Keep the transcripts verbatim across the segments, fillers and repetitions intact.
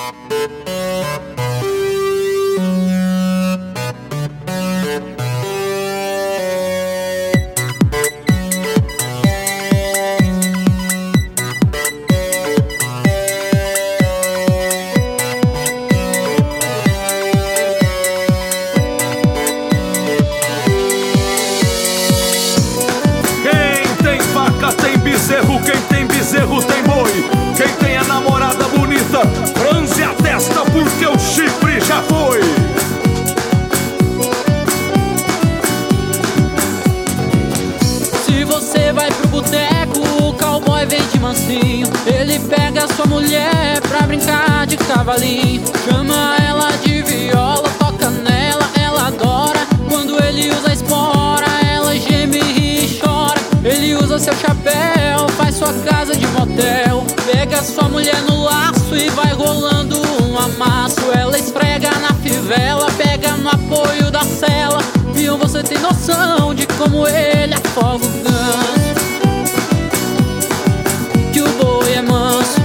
Tem bezerro, quem tem bezerro tem boi. Quem tem a namorada bonita, franze a testa porque o chifre já foi. Se você vai pro boteco, o cowboy vem de mansinho. Ele pega sua mulher pra brincar de cavalinho. Chama ela de viola, toca nela, ela adora. Quando ele usa a espora, ela geme e chora. Ele usa seu chapéu, faz sua casa de motel. Pega sua mulher no laço e vai rolando um amasso. Ela esfrega na fivela, pega no apoio da cela. Viu, você tem noção de como ele afoga o ganso. Que o boi é manso,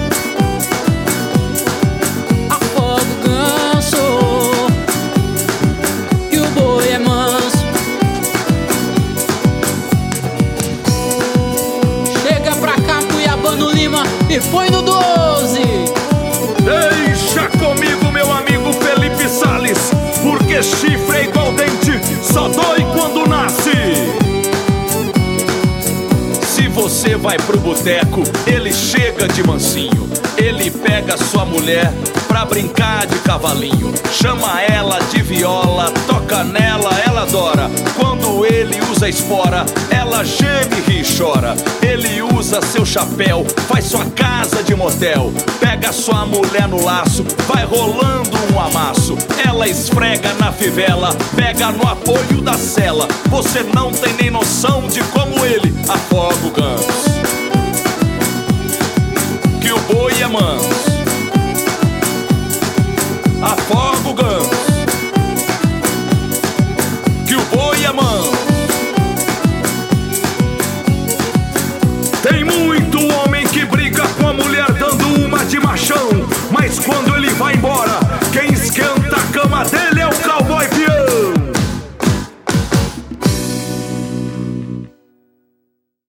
afoga o ganso. Que o boi é manso. E foi no doze. Deixa comigo, meu amigo Felipe Salles, porque chifre é igual dente, só dói quando nasce. Se você vai pro boteco, ele chega de mansinho. Ele pega sua mulher pra brincar de cavalinho. Chama ela de viola, toca nela, ela adora. Quando ele usa espora, ela geme e chora. Ele usa seu chapéu, faz sua casa de motel. Pega sua mulher no laço, vai rolando um amasso. Ela esfrega na fivela, pega no apoio da cela. Você não tem nem noção de como